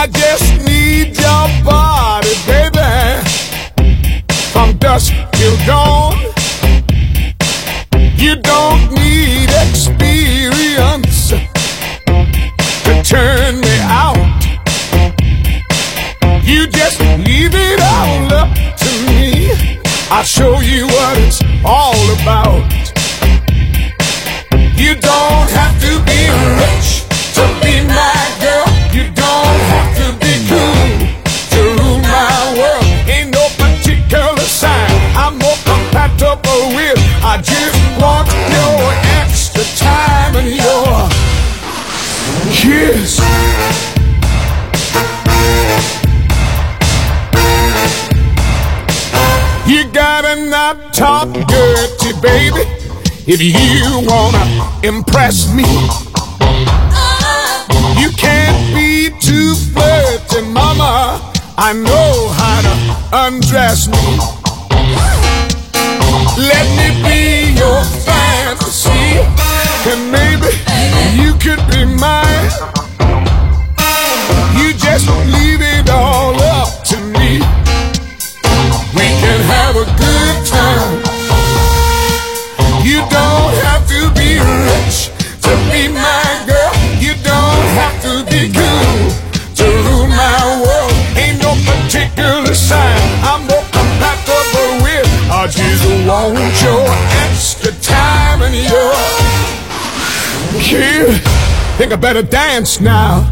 I just need your body, baby, from dusk till dawn. You don't need experience to turn me out. You just leave it all up to me. I'll show you what it's all about. You don't have to be rich to be my girl. You don't have to be cool to rule my world. Ain't no particular sign I'm more compatible with. I just want your extra time and your kiss. You gotta not talk dirty, baby, if you wanna impress me. You can't be too flirty, mama. I know how to undress me. Let me be your fantasy, and maybe you could be mine. You just leave it all up to me. We can have a good time. You don't have to be rich to be my girl. You don't have to be cool to rule my world. Ain't no particular sign I'm more compatible with. I just want your extra time and your kid. Think I better dance now.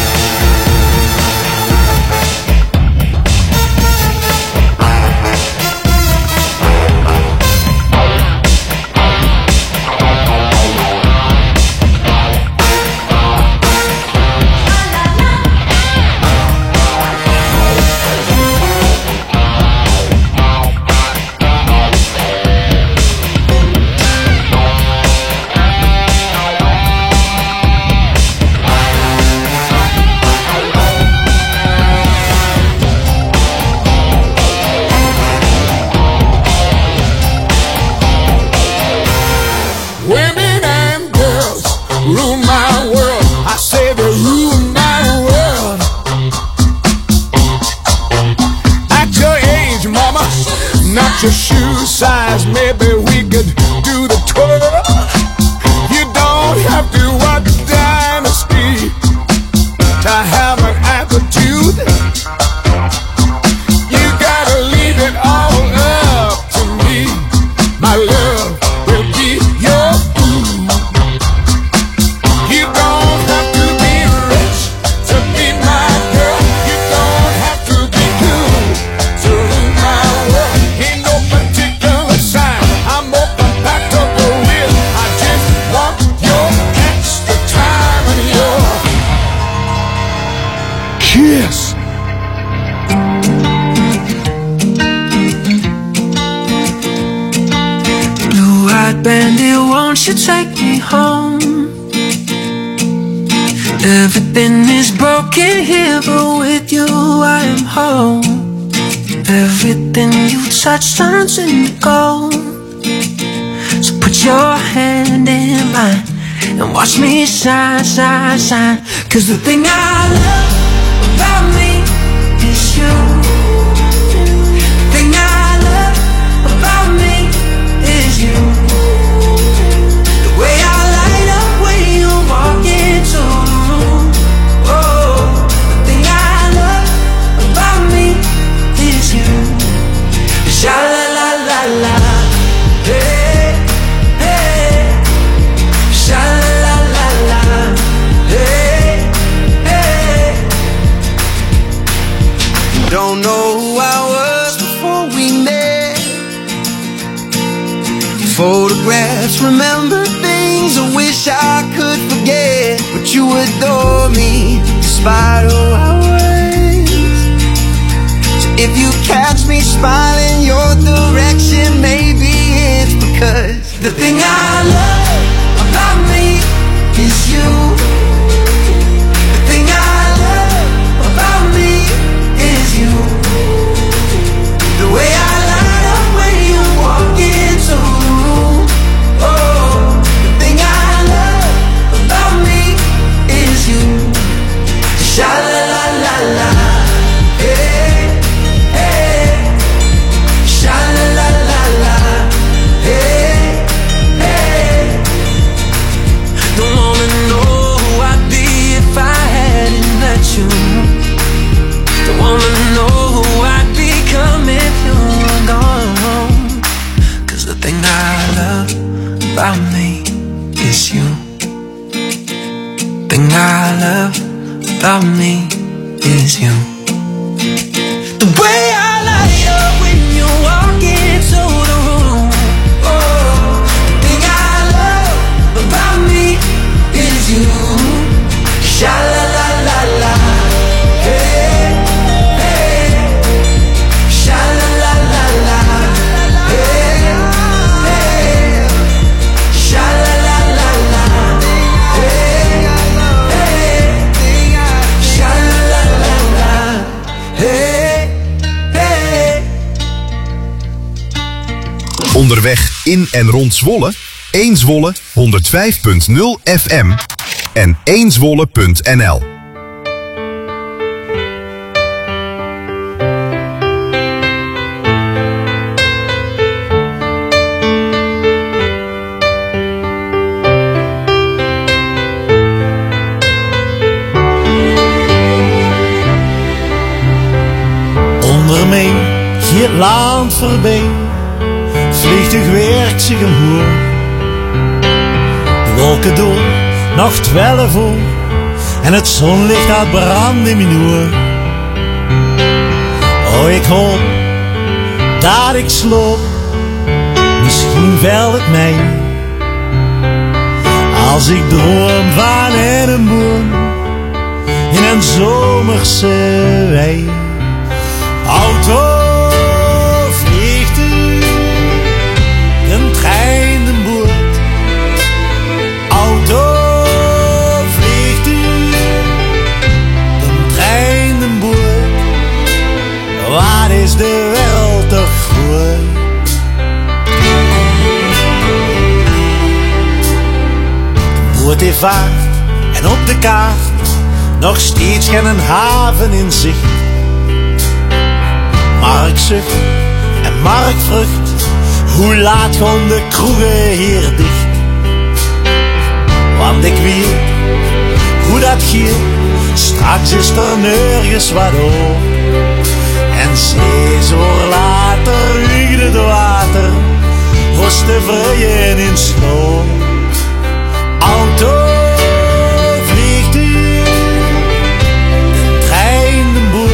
Not your shoe size, maybe we could do the twirl. You don't have to watch Dynasty to have an attitude. You gotta leave it all up to me. My love will be your food. You don't have to be rich to be my girl. You don't have to be cool to rule my world. Ain't no particular sign I'm more compatible with. I just want your extra time and your kiss. Blue-eyed bandit, won't you take me home? Everything is broken here, but with you I am home. Everything you touch turns into gold. So put your hand in mine and watch me shine, shine, shine. 'Cause the thing I love about me is you. The thing I love about me is you. The way I light up when you walk into the room. Oh, the thing I love about me is you. Sha la la la la, hey, hey. Sha la la la, hey, hey. Don't know who I was before we met. Photographs, remember things I wish I could forget. But you adore me despite who I was. So if you catch me smiling your direction, maybe it's because the thing I love about me is you. The thing I love about me is you. The way I light up when you walk into the room. Oh, the thing I love about me is you. Sha la la la is you. The way I light up when you walk into the room. Oh, the thing I love about me is you. Sha-la-la-la-la. Hey, hey. Sha-la-la-la-la. Hey, hey. Sha-la-la-la-la. Hey, hey. Sha-la-la-la-la. Hey, hey. Onderweg in en rond Zwolle, 1 Zwolle 105.0 FM en 1zwolle.nl. Onder mij gaat land voorbij, vliegtuig werkt zich omhoog. De wolken door, nacht wel voor, en het zonlicht gaat branden in mijn oor. Oh, ik hoop dat ik sloop, misschien wel het mij. Als ik droom van een boom in een zomerse wei. Auto vliegt u, een trein, een boot. Auto vliegt u, een trein, een boot. Wat is de wereld toch groot? De boot heeft vaart en op de kaart nog steeds geen haven in zicht. Mark zucht en Mark vrucht, hoe laat gaan de kroegen hier dicht? Want ik weet hoe dat gaat, straks is er nergens wat op. En 6 uur later wiegt het water, was de vrijen in sloop. Auto vliegt u, de trein, de boot.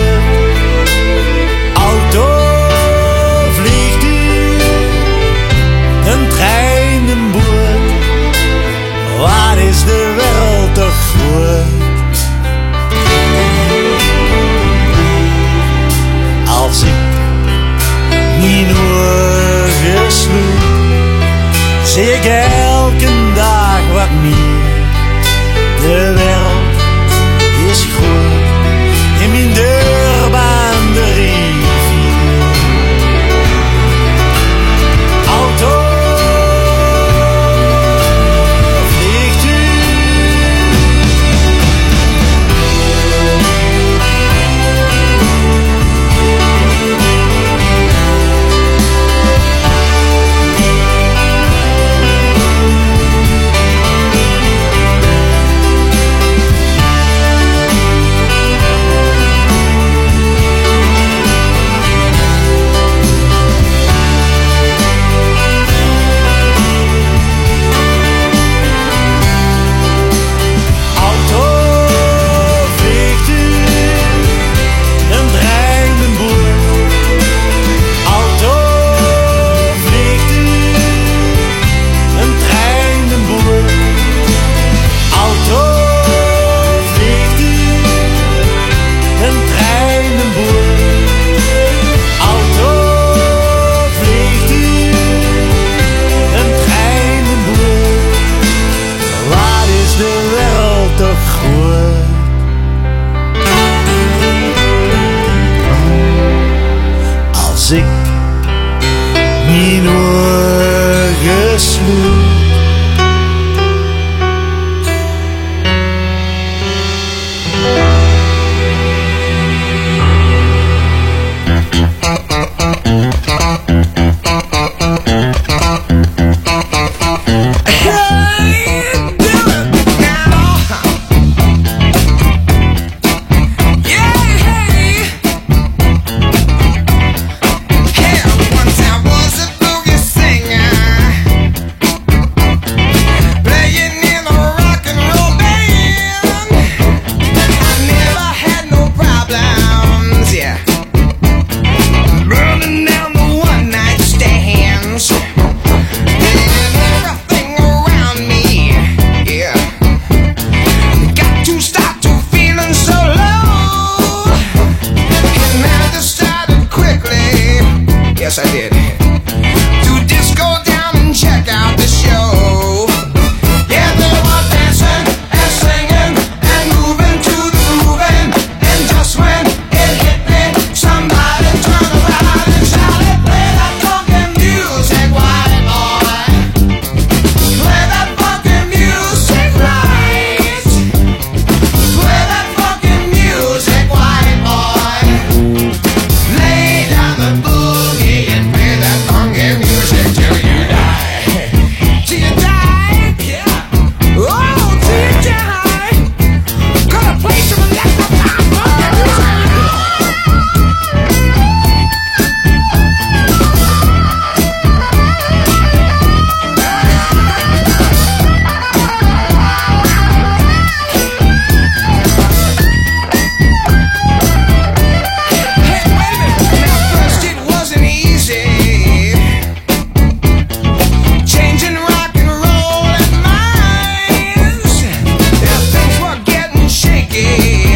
Auto vliegt u, een trein, een boot. Waar is de wereld toch groot? Als ik niet ogen sloeg, zie ik elke dag wat meer. De wereld is groot in mijn deurbaan de rivier. Auto vliegt u. Als ik mijn ogen sloeg. Yes, I did. To disco down and check out the show. Yeah, they were dancing and singing and moving to the grooving. And just when it hit me, somebody turned around and shouted, play that funky music, white boy. Play that funky music right. Play that funky music, white boy. Lay down the boogie and play that funky music till you die. Till you die, yeah. Oh, till you die. Gonna play some electrified funky music. Hey, wait a minute. Now, first it wasn't easy. Changing rock and roll and minds. Yeah, things were getting shaky.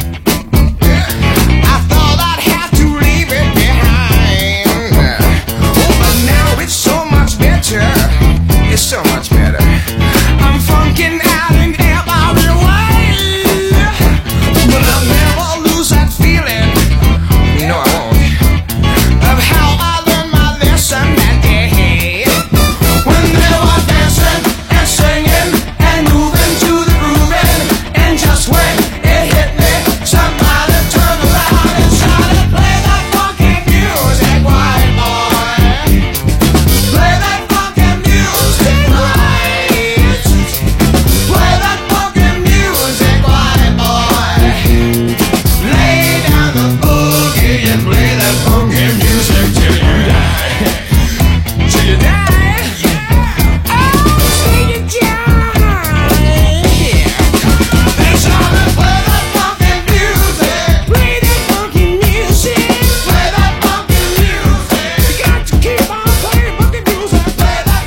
I thought I'd have to leave it behind. Oh, but now it's so much better. It's so much better. I'm funkin' out in every way. But I'll never lose that feeling. No, I won't. Of how I learned my lesson that day. When they were dancing and singing and moving to the grooving. And just when it hit me, somebody turned around and shouted, play that funky music, white boy. Play that funky music right. Play that funky music, white boy. Lay down the boogie and play that funky music till you die. Till you die. Oh, till you die. They shouted, play that funky music. Play that funky music. Play that funky music. You got to keep on playing funky music. Play that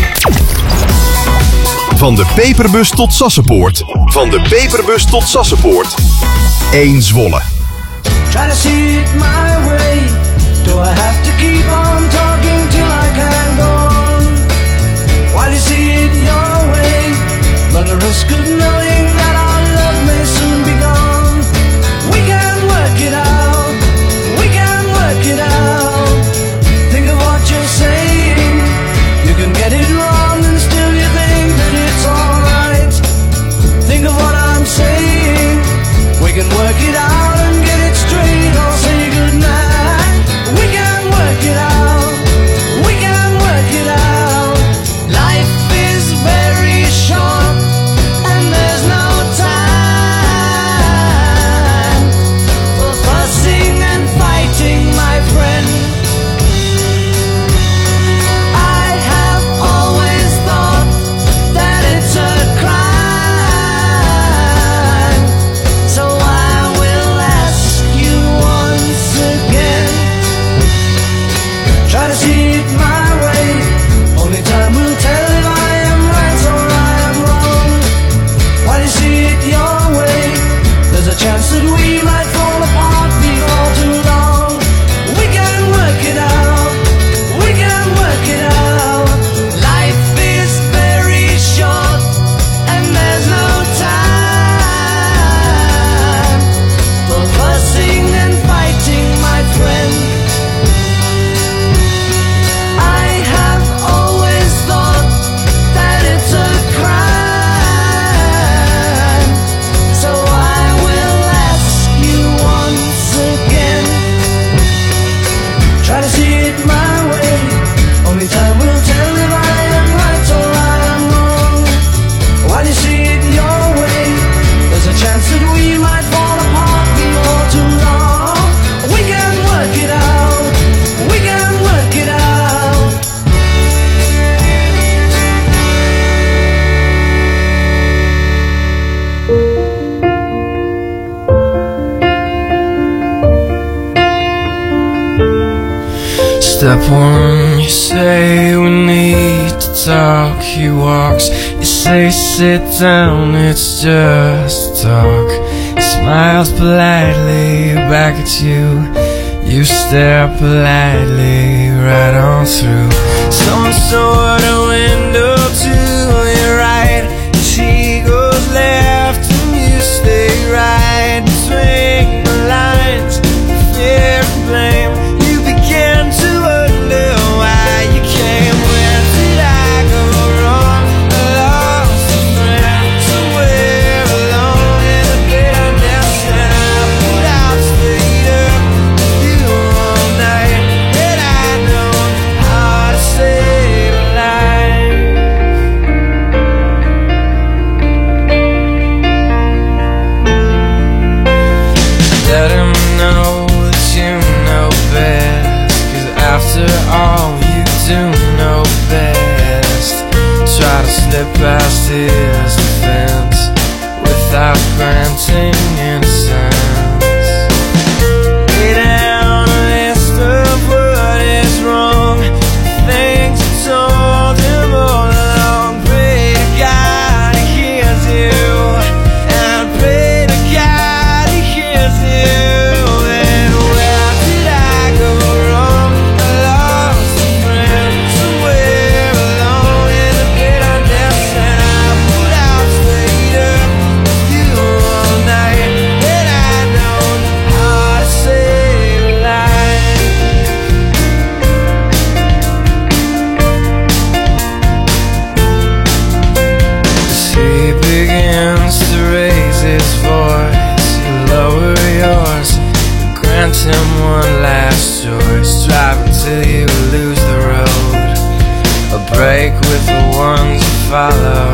funky. Van de Peperbus tot Sassenpoort. Van de Peperbus tot Sassenpoort. 1 Zwolle. Try to see it my way. Do I have to keep on talking till I can go on? While you see it your way, run the risk of knowing that our love may soon be gone. We can work it out. We can work it out. Think of what you're saying. You can get it wrong and still you think that it's alright. Think of what I'm saying. We can work it out and get it straight or say goodnight. We can work it out. We can work it out. Life is very short and there's no time for fussing and fighting, my friend. I have always thought that it's a crime. So I will ask you once again. Try to see it my way. Only time will tell if I am right or I am wrong. While you see it your way, there's a chance that we might fall apart before too long. We can work it out. We can work it out. Life is very short and there's no time for fussing and fighting, my friend. I have always thought that it's a crime. So I will ask you once again. Try to see it my way. Only time will tell if I am right or I am wrong. While you see it your way, there's a chance that we might fall apart before too long. We can work it out. We can work it out. Step one, you say we need to talk. He walks, you say sit down, it's just talk. He smiles politely back at you. You stare politely right on through some sort of window to your right. She goes left and you stay right between the lines, fear and blame. You begin to wonder why you came. Where did I go wrong? I lost a friend somewhere alone in the bitterness, and I put out straight up with you all night. Yet I know how to save a life. Let him know that you know best, 'cause after all you do know best. Try to slip past his defense without granting innocence. Lay down a list of what is wrong, things you told him all along. Pray to God he hears you, and pray to God he hears you. And where did I go wrong? I lost a friend somewhere alone in the bitterness, and I put out straight up with you all night. And I know how to save a life. As he begins to raise his voice, you lower yours, grant him one last choice. Drive until you lose the road, a break with the ones you follow.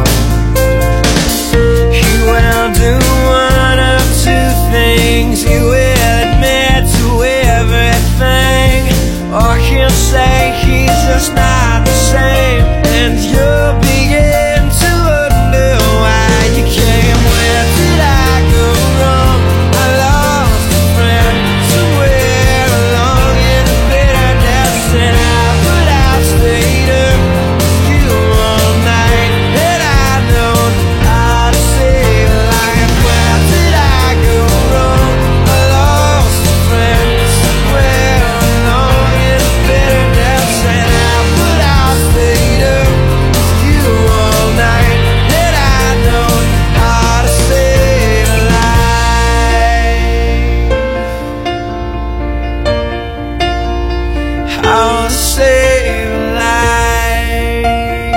He will do one of two things. He will admit to everything, or he'll say he's just not the same, and you'll begin to wonder why you came. Where did I go wrong? I lost a friend somewhere along in the bitterness, and I put out straight up with you all night. And I know how to save a life. Where did I go wrong? I lost a friend somewhere along in the bitterness, and I put out straight up with you all night. And I know how to save a life. How to save a life.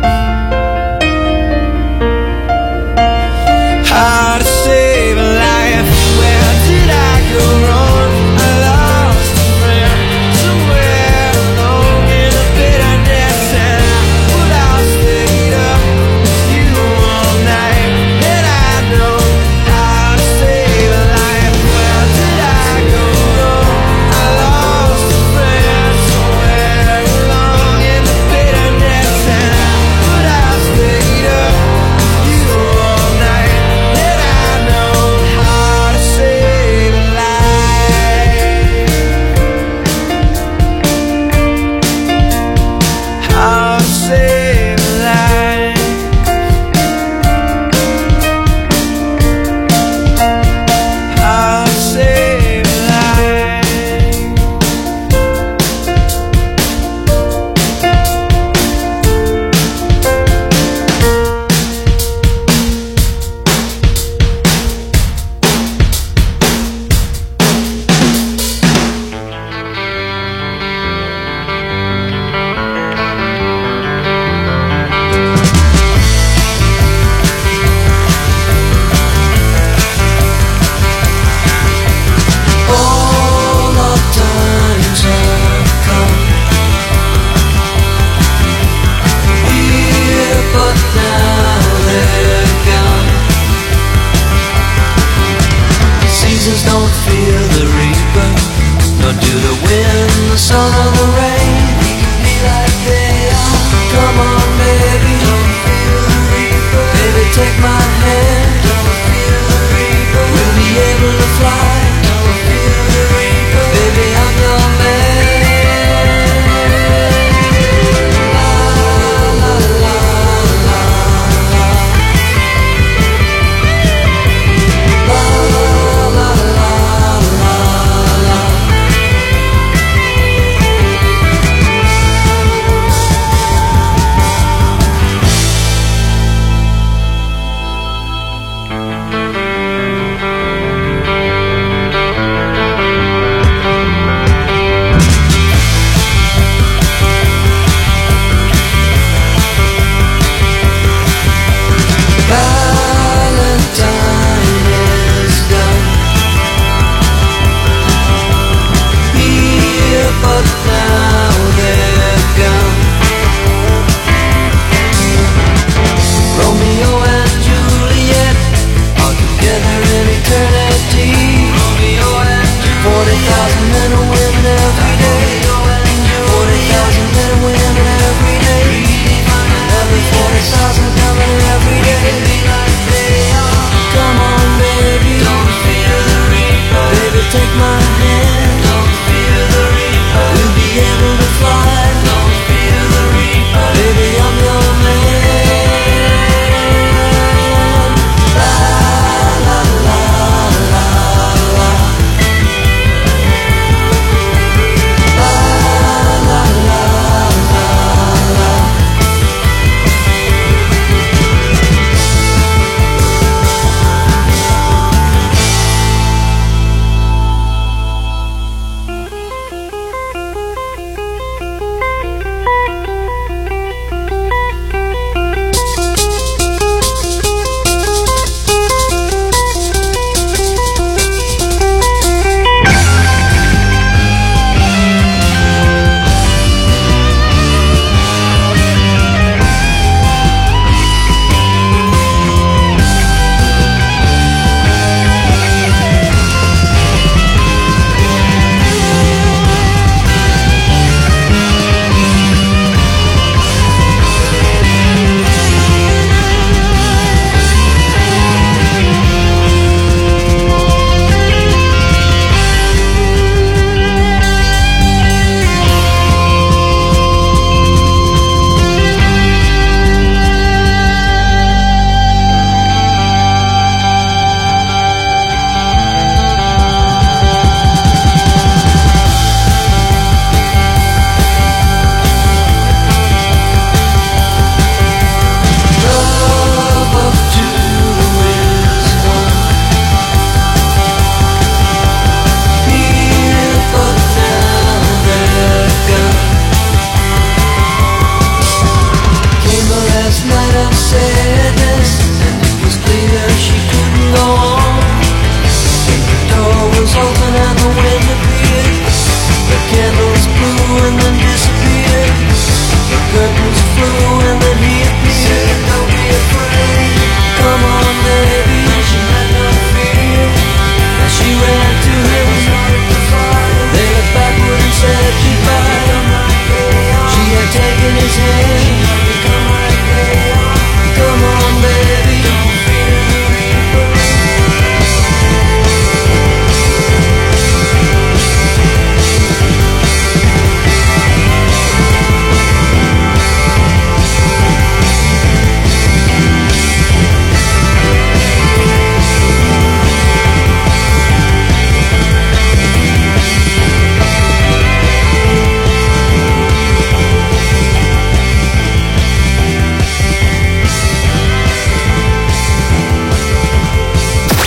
How to save a life. Where did I go wrong? I lost a friend somewhere along in the bitterness, and I put out straight up with you all night. And I know how to save a life. Where did I go wrong? I lost a friend somewhere along in the bitterness, and I put out straight up with you all night. And I know how to save a life. How to save a life. How to save a life. All the times have come here, but now they're gone. Seasons don't feel the reaper, nor do the wind, the sun, or the rain. We can be like they are. Come on, baby, don't feel the reaper. Baby, take my hand, don't feel the reaper. We'll be able to fly, don't feel the reaper. Baby, I'm your man. La la la la la. La la la la la.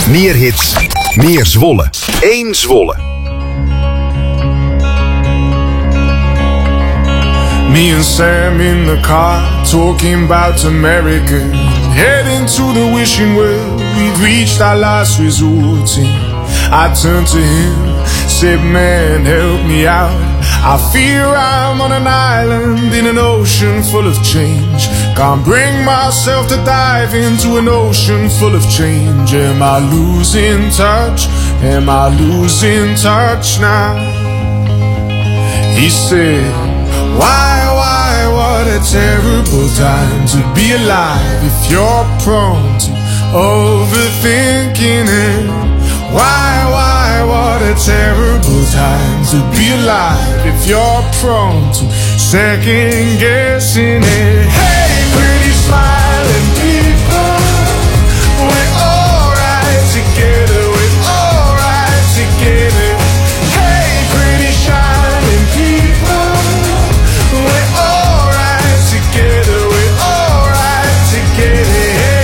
Meer hits, meer Zwolle. 1 Zwolle. Me and Sam in the car, talking about America, heading to the wishing well. We've reached our last resort. I turned to him, said, man, help me out. I fear I'm on an island in an ocean full of change. Can't bring myself to dive into an ocean full of change. Am I losing touch? Am I losing touch now? He said, why, what a terrible time to be alive if you're prone to overthinking it. Why, what a terrible time to be alive if you're prone to second guessing it. Hey, pretty smiling people, we're alright together, we're alright together. Hey, pretty shining people, we're alright together, we're alright together.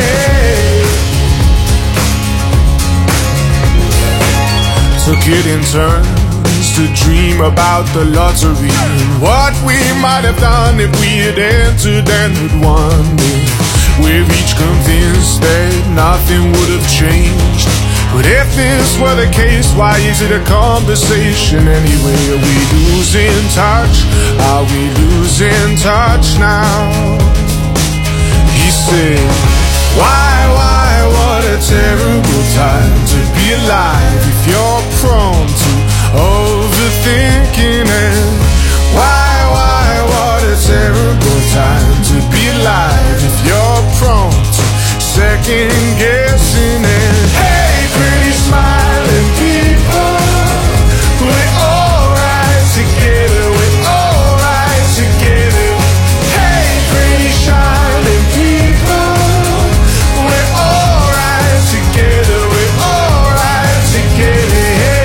Took it in turns to dream about the lottery and what we might have done if we had entered and had won. We're each convinced that nothing would have changed. But if this were the case, why is it a conversation anyway? Are we losing touch? Are we losing touch now? He said, why, what a terrible time to be alive if you're prone to overthinking it. Why, what a terrible time to be alive if you're prone to second guessing it. Hey, pretty smiling people, we're alright together, we're alright together. Hey, pretty shining people, we're alright together, we're alright together.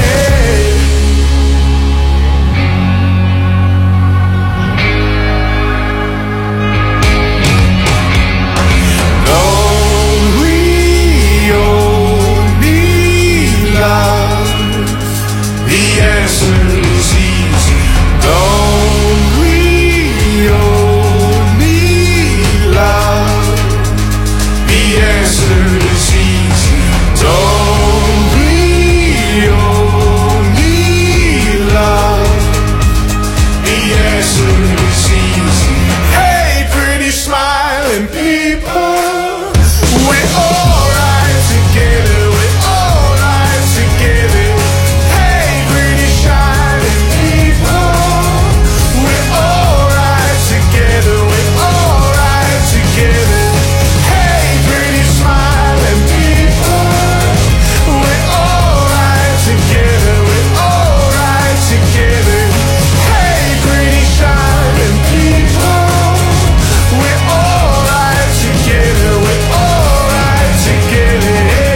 Don't we all need love? The answer is easy. Don't we all need love? The answer is easy. Don't we all need love? The answer is easy. Hey, pretty smiling people, we're alright together, we're alright together. Hey, pretty shining people, we're alright together, we're alright together. Hey, pretty smiling people, we're alright together, we're alright together. Hey, pretty shining people, we're alright together, we're alright together.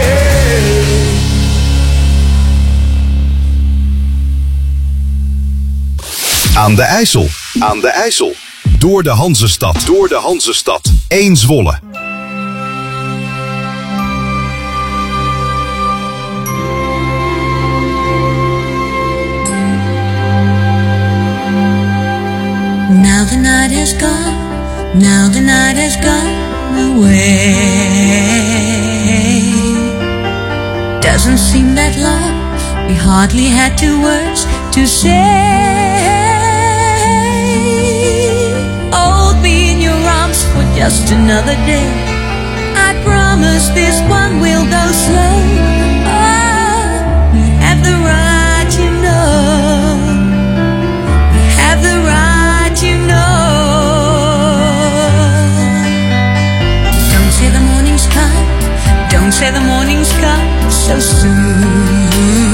Aan de IJssel. Aan de IJssel. Door de Hanzestad. Door de Hanzestad. 1 Zwolle. Now the night has gone, now the night has gone away. Doesn't seem that long, we hardly had 2 words to say. Hold me in your arms for just another day. I promise this one will go slow. Oh, we have the right, you know. We have the right, you know. Don't say the morning's come, don't say the morning's come so soon.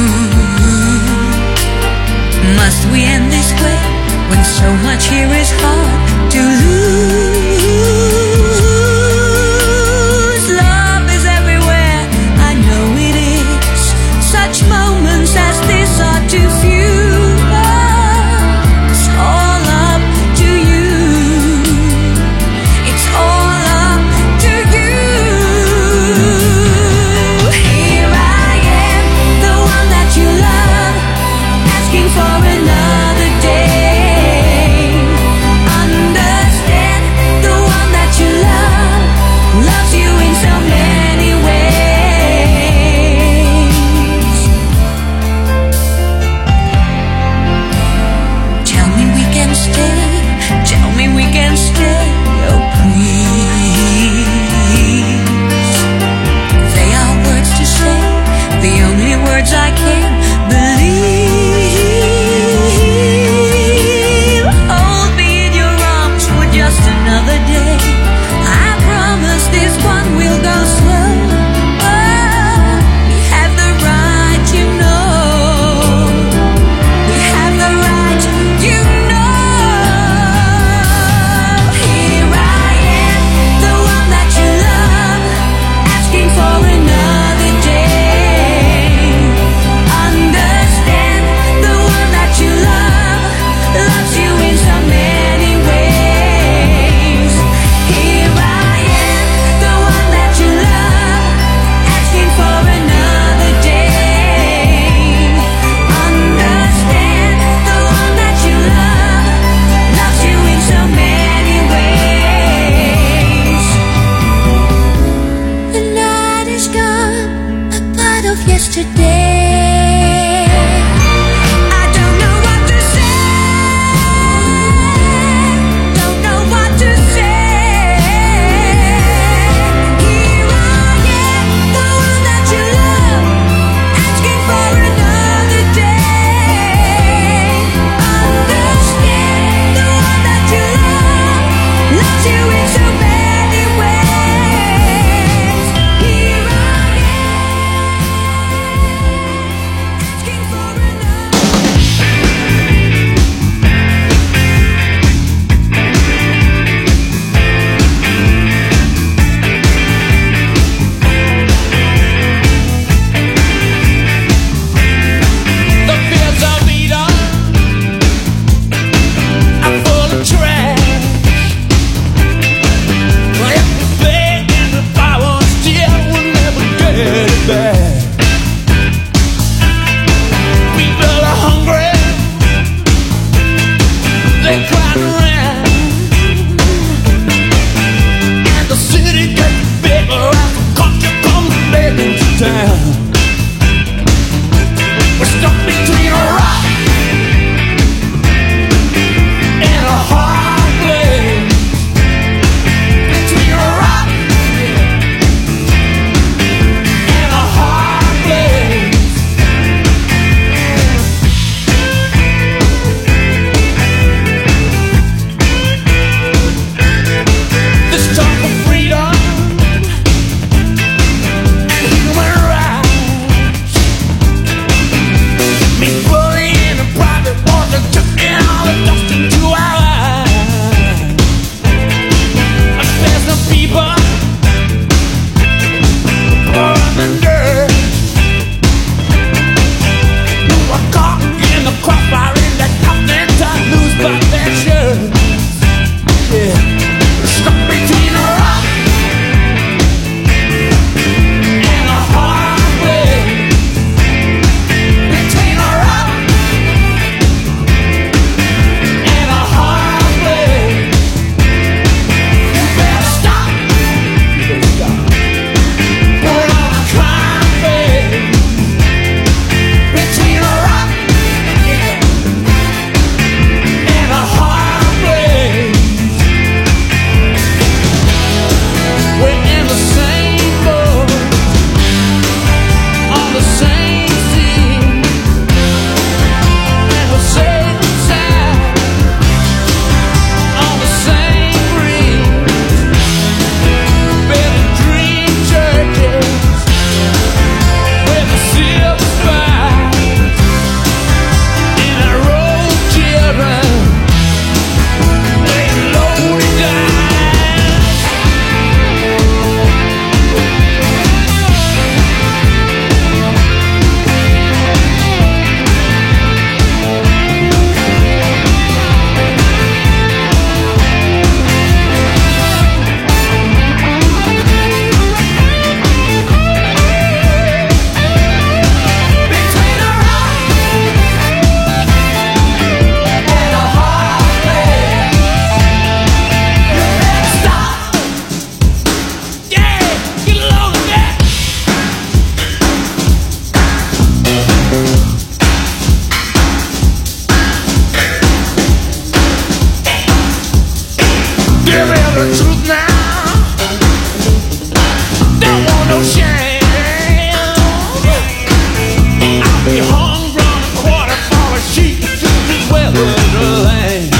Must we end this way when so much here is hard to lose? Love is everywhere, I know it is. Such moments as this are too few. It's all up to you. It's all up to you. Here I waiting for another day. Understand the one that you love loves you in so many ways. Tell me we can stay. Tell me we can stay. Oh please. They are words to say, the only words I can believe. the truth now. Don't want no shame. I'll be hung, run a quarter for a sheep through this weather lane.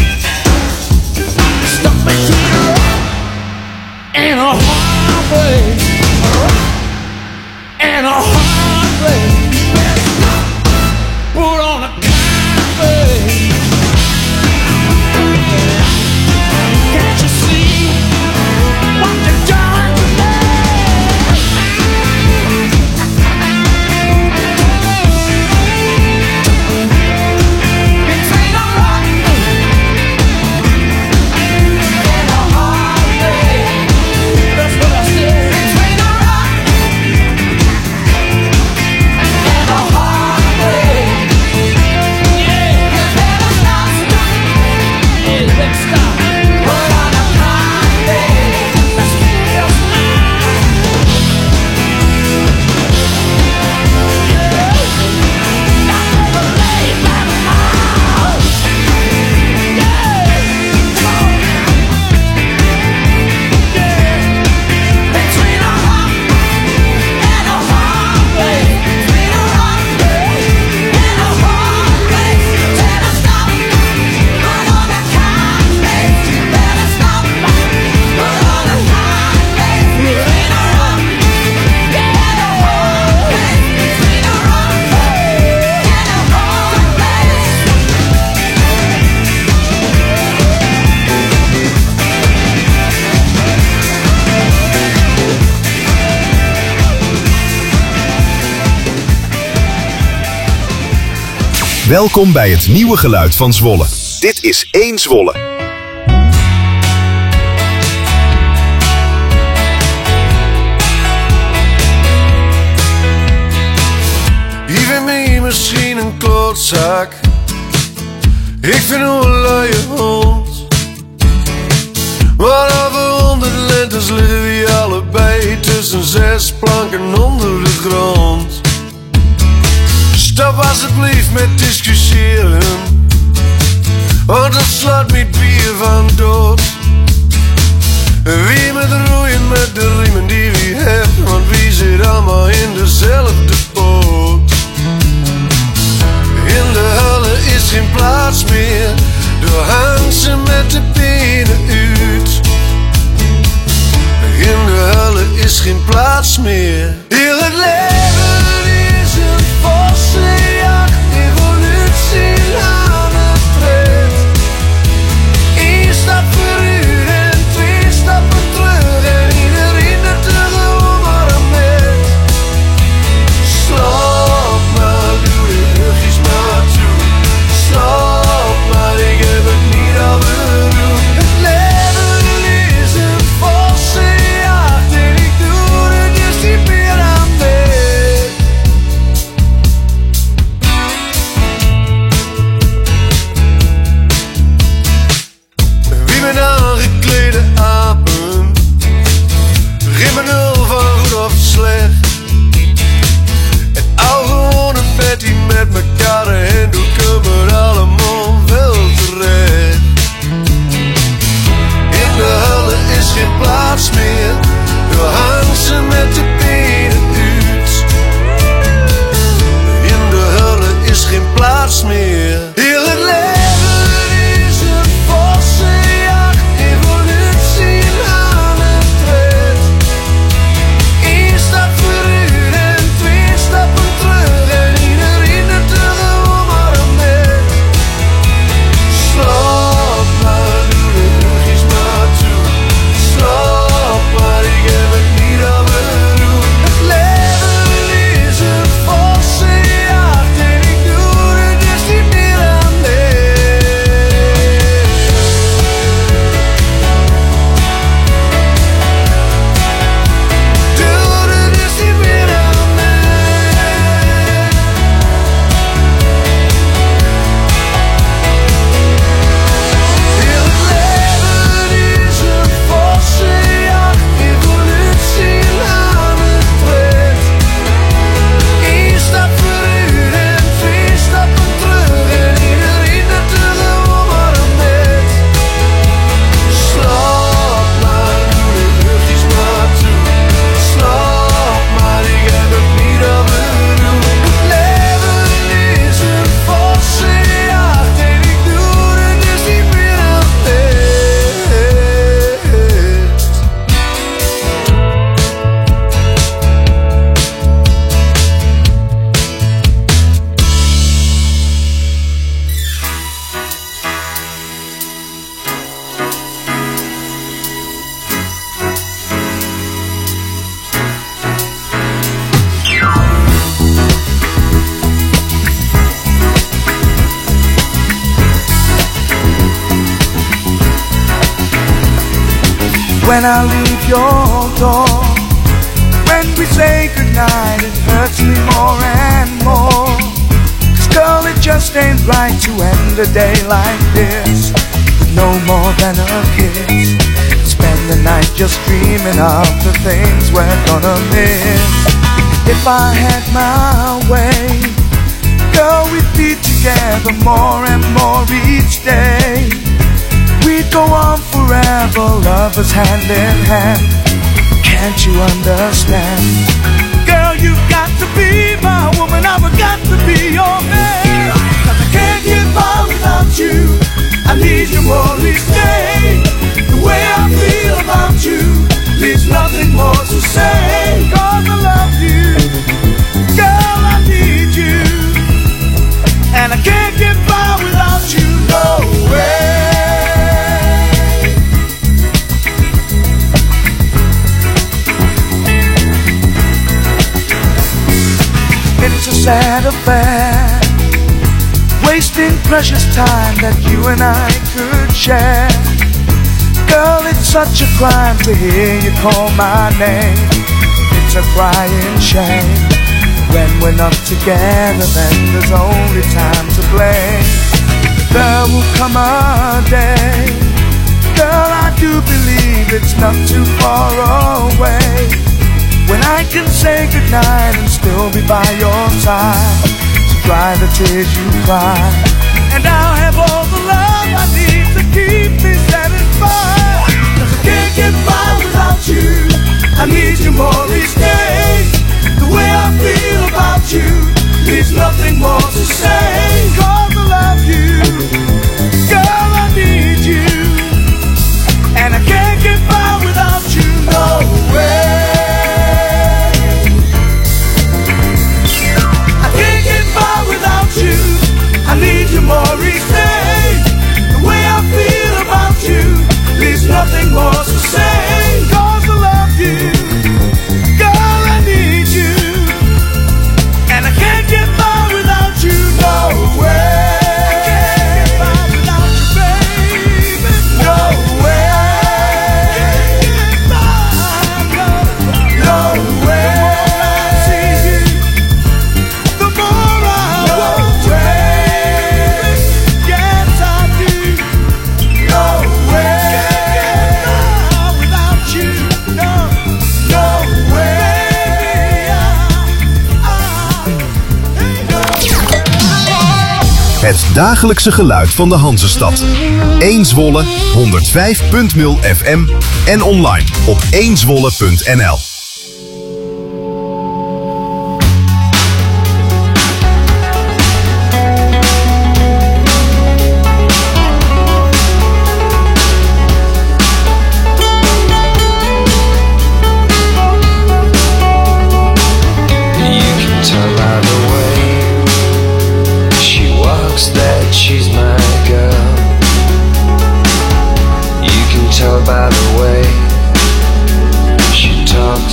Stuck between a rock and a hard place. And a hard place. Put on a kind face. Can't you see what they've done to me? Between a rock and a hard place. That's what I said. Between a rock and a hard place. Yeah, you better stop. Yeah, you better stop. Put on a kind face. Let's keep your smile. Yeah, not never lay by the mouth. Yeah, come on now. Yeah, between a rock and a hard place. Between a rock and a hard place. You better stop. Put on a kind face. You better stop. Put on a kind face. Between a rock and a hard place. Between a rock and a hard place. Welkom bij het nieuwe geluid van Zwolle. Dit is 1 Zwolle. Je vindt me misschien een klootzak. Ik vind hoe een luie hond. Maar over 100 lentes liggen we allebei tussen 6 planken onder de grond. Stop alsjeblieft met discussiëren, want dat slaat met bier van dood. Wie met roeien met de riemen die wie hebt, want wie zit allemaal in dezelfde boot. In de halle is geen plaats meer, door hangt ze met de benen uit. In de halle is geen plaats meer. Heel het leven is een vossenjacht, evolutie aan het tred. 1 stap vooruit en 2 stappen terug en iedereen er te gewoon maar aan met. Slaap maar, doe de rugjes maar toe. Slaap maar, ik heb het niet al bedoeld. Het leven is een vossenjacht en ik doe er dus niet meer aan mee. when I leave your door. When we say goodnight, it hurts me more and more. 'Cause girl, it just ain't right to end a day like this with no more than a kiss. Spend the night just dreaming of the things we're gonna miss. If I had my way, girl, we'd be together more and more each day. We'd go on forever, lovers hand in hand. Can't you understand? Girl, you've got to be my woman, I've got to be your man. 'Cause I can't get by without you, I need you more each day. The way I feel about you leaves nothing more to say. 'Cause I love you, girl, I need you, and I can't get by without you, no way. It's a sad affair, wasting precious time that you and I could share. Girl, it's such a crime to hear you call my name. It's a crying shame. When we're not together, then there's only time to blame. There will come a day, girl, I do believe it's not too far away, when I can say goodnight and still be by your side to dry the tears you cry. And I'll have all the love I need to keep me satisfied. 'Cause I can't get by without you, I need you more each day. The way I feel about you leaves nothing more to say. 'Cause I love you, girl, I need you, and I can't get by without you, no way. I need you more each day. The way I feel about you leaves nothing more to say. 'Cause I love you, girl, I need you, and I can't get by without you, no way. I can't get by without you, baby, no way. No way. Het dagelijkse geluid van de Hanzestad. 1 Zwolle 105.0 FM en online op 1zwolle.nl. That she's my girl. You can tell by the way she talks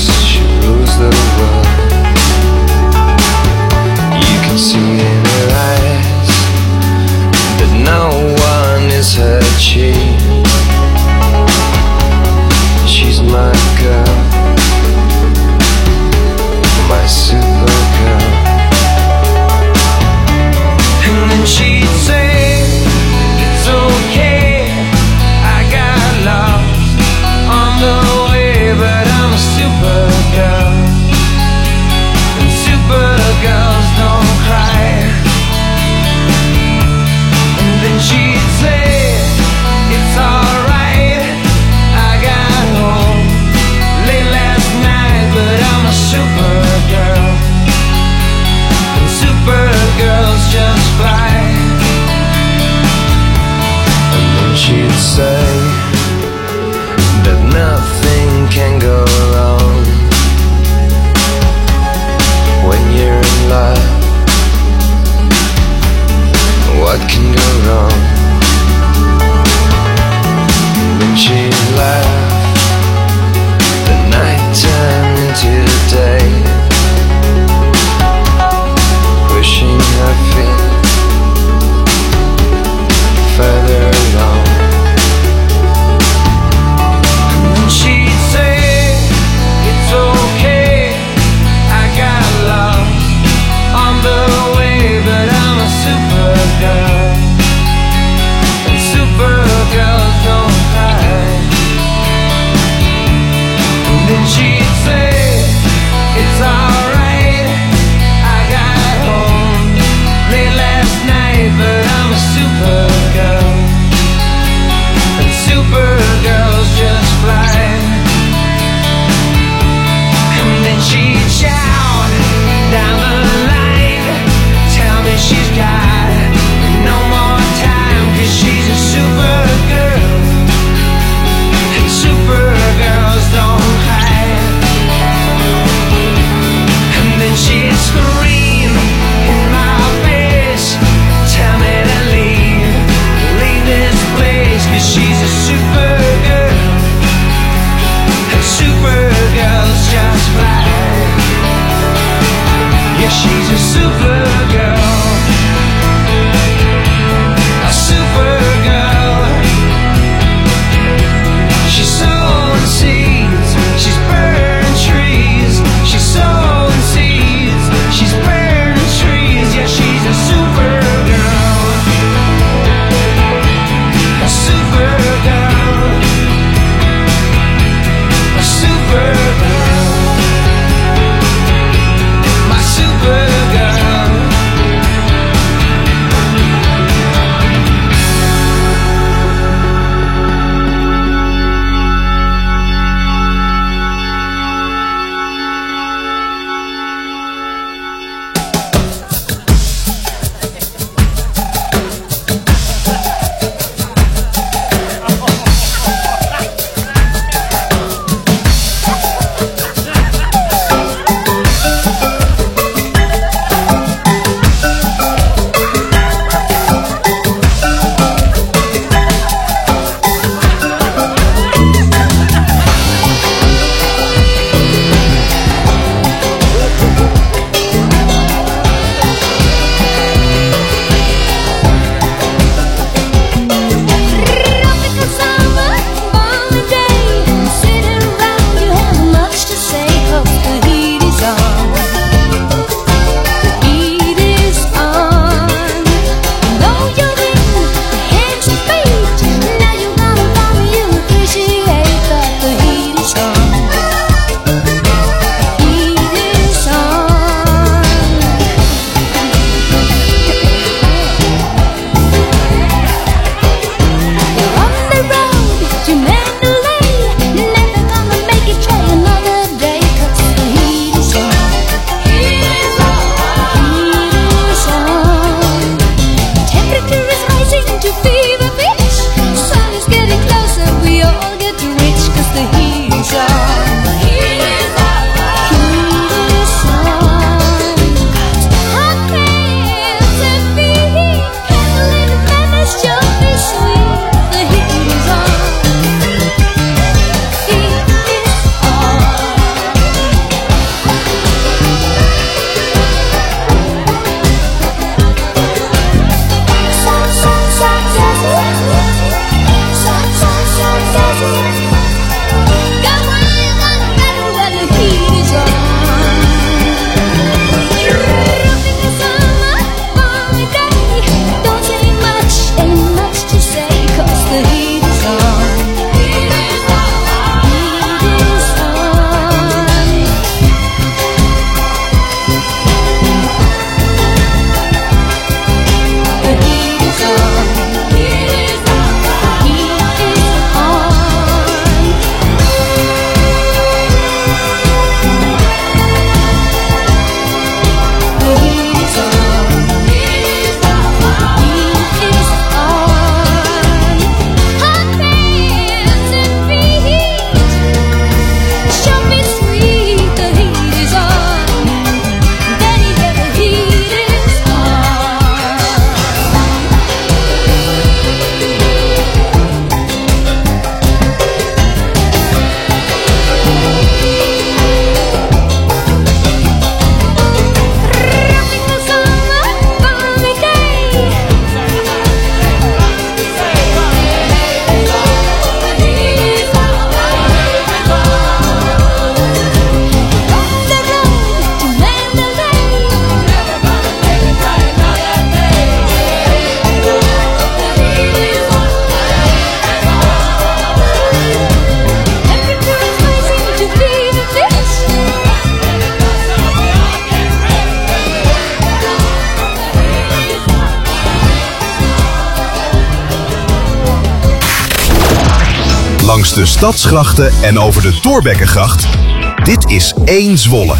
langs de stadsgrachten en over de Thorbeckengracht. Dit is 1 Zwolle.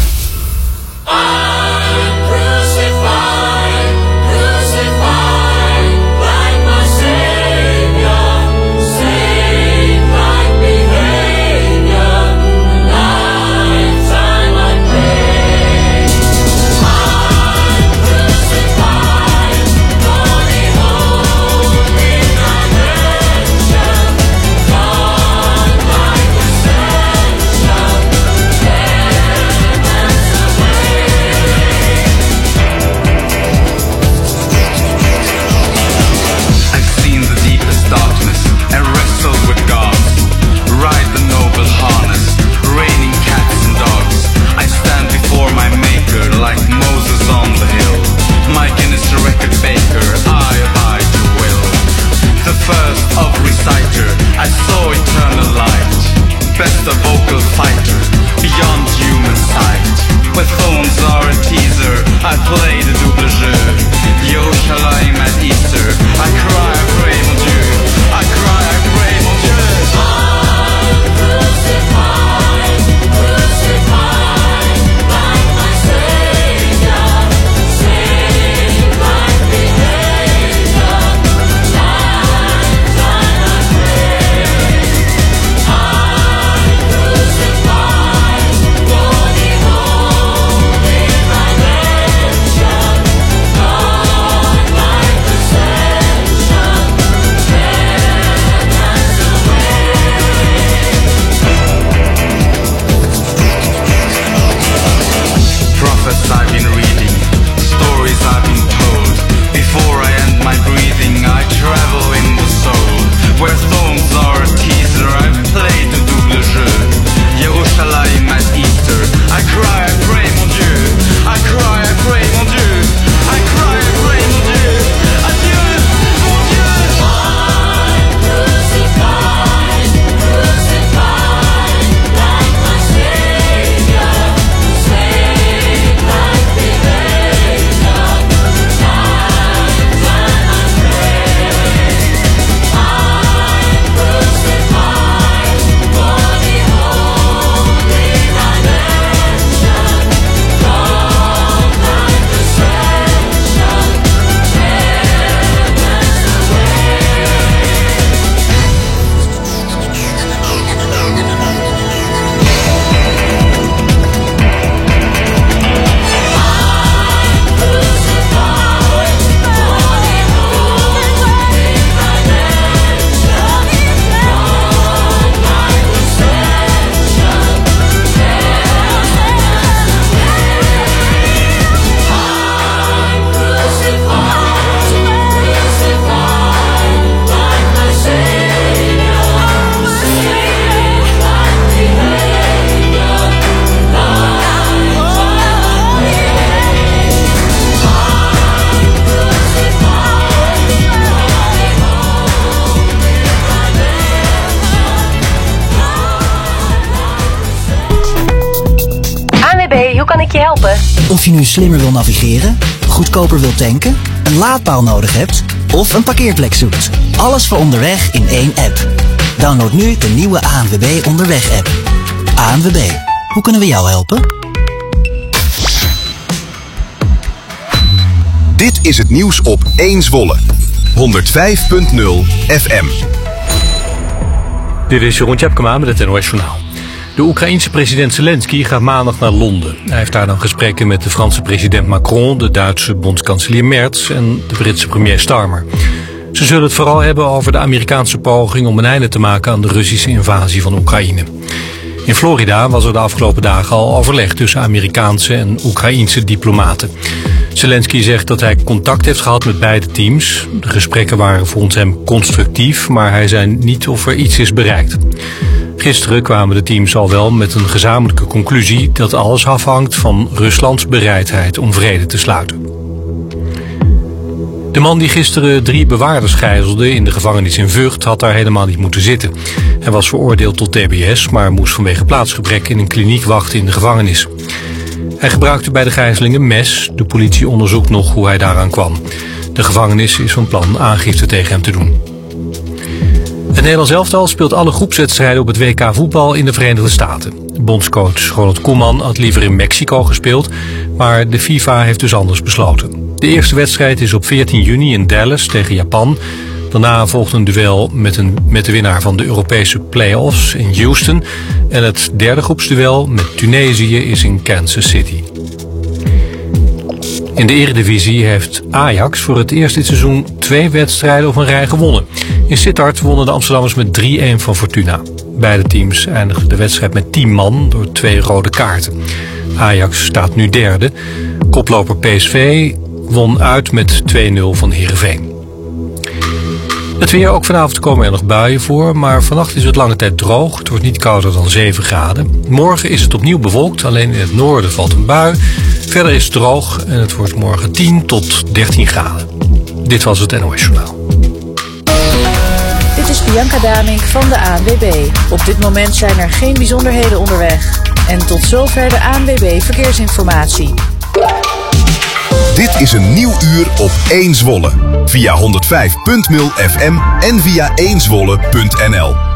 Hoe kan ik je helpen? Of je nu slimmer wil navigeren, goedkoper wil tanken, een laadpaal nodig hebt of een parkeerplek zoekt. Alles voor onderweg in één app. Download nu de nieuwe ANWB Onderweg app. ANWB, hoe kunnen we jou helpen? Dit is het nieuws op 1 Zwolle. 105.0 FM. Dit is Jeroen Tjepkema met het NOS Journaal. De Oekraïense president Zelensky gaat maandag naar Londen. Hij heeft daar dan gesprekken met de Franse president Macron, de Duitse bondskanselier Merz en de Britse premier Starmer. Ze zullen het vooral hebben over de Amerikaanse poging om een einde te maken aan de Russische invasie van Oekraïne. In Florida was er de afgelopen dagen al overleg tussen Amerikaanse en Oekraïense diplomaten. Zelensky zegt dat hij contact heeft gehad met beide teams. De gesprekken waren volgens hem constructief, maar hij zei niet of er iets is bereikt. Gisteren kwamen de teams al wel met een gezamenlijke conclusie dat alles afhangt van Ruslands bereidheid om vrede te sluiten. De man die gisteren 3 bewaarders gijzelde in de gevangenis in Vught had daar helemaal niet moeten zitten. Hij was veroordeeld tot TBS, maar moest vanwege plaatsgebrek in een kliniek wachten in de gevangenis. Hij gebruikte bij de gijzeling een mes. De politie onderzoekt nog hoe hij daaraan kwam. De gevangenis is van plan aangifte tegen hem te doen. Het Nederlands elftal speelt alle groepswedstrijden op het WK voetbal in de Verenigde Staten. Bondscoach Ronald Koeman had liever in Mexico gespeeld, maar de FIFA heeft dus anders besloten. De eerste wedstrijd is op 14 juni in Dallas tegen Japan. Daarna volgt een duel met de winnaar van de Europese play-offs in Houston. En het derde groepsduel met Tunesië is in Kansas City. In de Eredivisie heeft Ajax voor het eerst dit seizoen 2 wedstrijden op een rij gewonnen. In Sittard wonnen de Amsterdammers met 3-1 van Fortuna. Beide teams eindigden de wedstrijd met 10 man door 2 rode kaarten. Ajax staat nu derde. Koploper PSV won uit met 2-0 van Heerenveen. Het weer, ook vanavond komen er nog buien voor, maar vannacht is het lange tijd droog. Het wordt niet kouder dan 7 graden. Morgen is het opnieuw bewolkt, alleen in het noorden valt een bui. Verder is het droog en het wordt morgen 10 tot 13 graden. Dit was het NOS Journaal. Dit is Bianca Damink van de ANWB. Op dit moment zijn er geen bijzonderheden onderweg. En tot zover de ANWB Verkeersinformatie. Dit is een nieuw uur op 1 Zwolle. Via 105.0 FM en via 1zwolle.nl.